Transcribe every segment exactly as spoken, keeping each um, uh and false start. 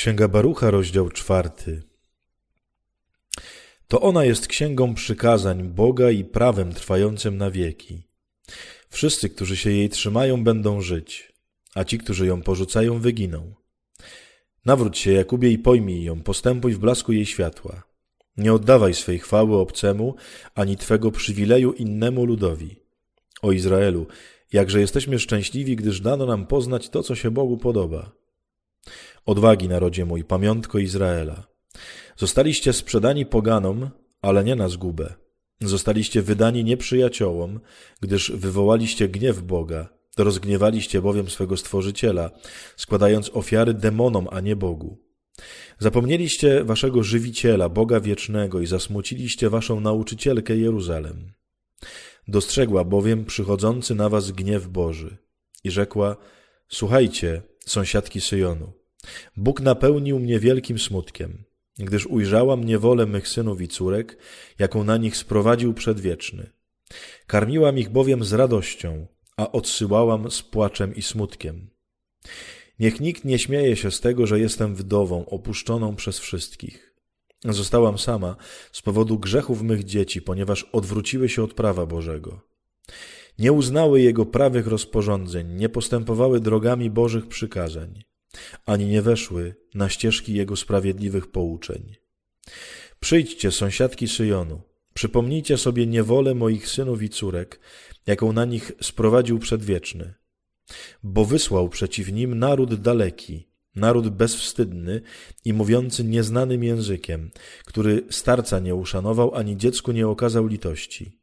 Księga Barucha, rozdział czwarty. To ona jest księgą przykazań Boga i prawem trwającym na wieki. Wszyscy, którzy się jej trzymają, będą żyć, a ci, którzy ją porzucają, wyginą. Nawróć się, Jakubie, i pojmij ją, postępuj w blasku jej światła. Nie oddawaj swej chwały obcemu, ani twego przywileju innemu ludowi. O Izraelu, jakże jesteśmy szczęśliwi, gdyż dano nam poznać to, co się Bogu podoba. Odwagi, narodzie mój, pamiątko Izraela. Zostaliście sprzedani poganom, ale nie na zgubę. Zostaliście wydani nieprzyjaciołom, gdyż wywołaliście gniew Boga, rozgniewaliście bowiem swego Stworzyciela, składając ofiary demonom, a nie Bogu. Zapomnieliście waszego Żywiciela, Boga wiecznego, i zasmuciliście waszą nauczycielkę Jeruzalem. Dostrzegła bowiem przychodzący na was gniew Boży i rzekła: słuchajcie, sąsiadki Syjonu, Bóg napełnił mnie wielkim smutkiem, gdyż ujrzałam niewolę mych synów i córek, jaką na nich sprowadził Przedwieczny. Karmiłam ich bowiem z radością, a odsyłałam z płaczem i smutkiem. Niech nikt nie śmieje się z tego, że jestem wdową, opuszczoną przez wszystkich. Zostałam sama z powodu grzechów mych dzieci, ponieważ odwróciły się od prawa Bożego. Nie uznały Jego prawych rozporządzeń, nie postępowały drogami Bożych przykazań, ani nie weszły na ścieżki Jego sprawiedliwych pouczeń. Przyjdźcie, sąsiadki Syjonu, przypomnijcie sobie niewolę moich synów i córek, jaką na nich sprowadził Przedwieczny. Bo wysłał przeciw nim naród daleki, naród bezwstydny i mówiący nieznanym językiem, który starca nie uszanował, ani dziecku nie okazał litości.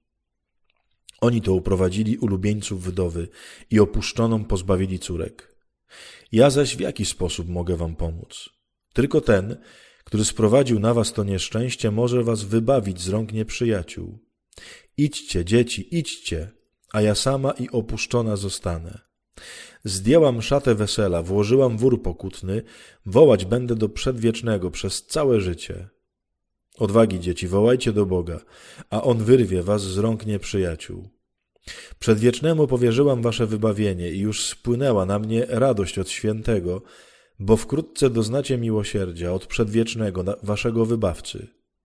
Oni to uprowadzili ulubieńców wdowy i opuszczoną pozbawili córek. Ja zaś w jaki sposób mogę wam pomóc? Tylko ten, który sprowadził na was to nieszczęście, może was wybawić z rąk nieprzyjaciół. Idźcie, dzieci, idźcie, a ja sama i opuszczona zostanę. Zdjęłam szatę wesela, włożyłam wór pokutny, wołać będę do Przedwiecznego przez całe życie. Odwagi, dzieci, wołajcie do Boga, a On wyrwie was z rąk nieprzyjaciół. Przedwiecznemu powierzyłam wasze wybawienie i już spłynęła na mnie radość od Świętego, bo wkrótce doznacie miłosierdzia od Przedwiecznego, waszego Wybawcy.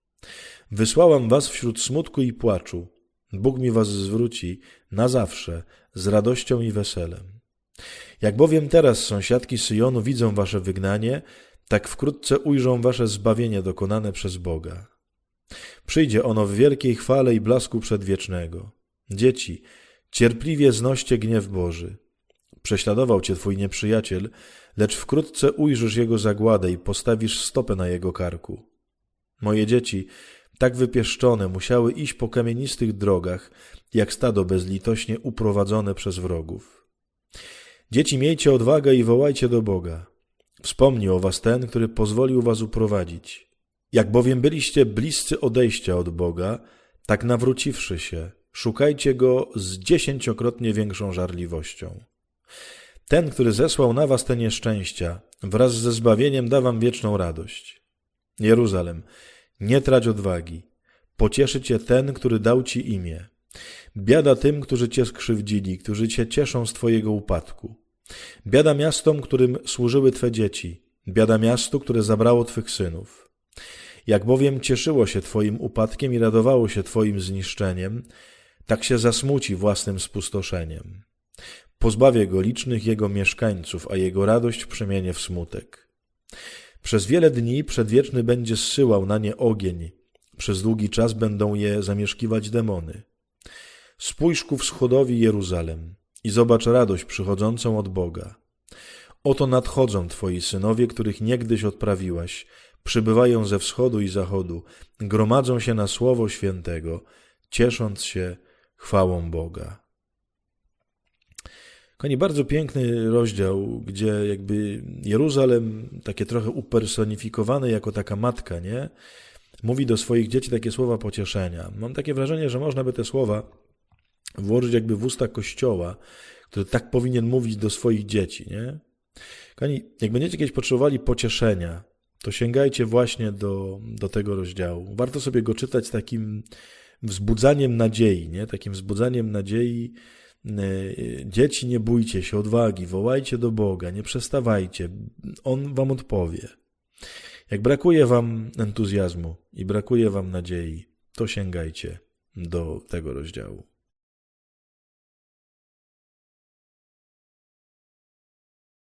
Wysłałam was wśród smutku i płaczu. Bóg mi was zwróci na zawsze z radością i weselem. Jak bowiem teraz sąsiadki Syjonu widzą wasze wygnanie, tak wkrótce ujrzą wasze zbawienie dokonane przez Boga. Przyjdzie ono w wielkiej chwale i blasku Przedwiecznego. Dzieci, cierpliwie znoście gniew Boży. Prześladował cię twój nieprzyjaciel, lecz wkrótce ujrzysz jego zagładę i postawisz stopę na jego karku. Moje dzieci, tak wypieszczone, musiały iść po kamienistych drogach, jak stado bezlitośnie uprowadzone przez wrogów. Dzieci, miejcie odwagę i wołajcie do Boga. Wspomni o was ten, który pozwolił was uprowadzić. Jak bowiem byliście bliscy odejścia od Boga, tak nawróciwszy się, szukajcie Go z dziesięciokrotnie większą żarliwością. Ten, który zesłał na was te nieszczęścia, wraz ze zbawieniem da wam wieczną radość. Jeruzalem, nie trać odwagi. Pocieszy cię ten, który dał ci imię. Biada tym, którzy cię skrzywdzili, którzy cię cieszą z twojego upadku. Biada miastom, którym służyły twe dzieci. Biada miastu, które zabrało twych synów. Jak bowiem cieszyło się twoim upadkiem i radowało się twoim zniszczeniem, tak się zasmuci własnym spustoszeniem. Pozbawię go licznych jego mieszkańców, a jego radość przemienię w smutek. Przez wiele dni Przedwieczny będzie zsyłał na nie ogień, przez długi czas będą je zamieszkiwać demony. Spójrz ku wschodowi, Jeruzalem, i zobacz radość przychodzącą od Boga. Oto nadchodzą twoi synowie, których niegdyś odprawiłaś, przybywają ze wschodu i zachodu, gromadzą się na słowo Świętego, ciesząc się chwałą Boga. Kochani, bardzo piękny rozdział, gdzie jakby Jeruzalem, takie trochę upersonifikowane jako taka matka, nie? Mówi do swoich dzieci takie słowa pocieszenia. Mam takie wrażenie, że można by te słowa włożyć jakby w usta Kościoła, który tak powinien mówić do swoich dzieci, nie? Kochani, jak będziecie kiedyś potrzebowali pocieszenia, to sięgajcie właśnie do, do tego rozdziału. Warto sobie go czytać z takim wzbudzaniem nadziei, nie? Takim wzbudzaniem nadziei. Dzieci, nie bójcie się, odwagi, wołajcie do Boga, nie przestawajcie, On wam odpowie. Jak brakuje wam entuzjazmu i brakuje wam nadziei, to sięgajcie do tego rozdziału.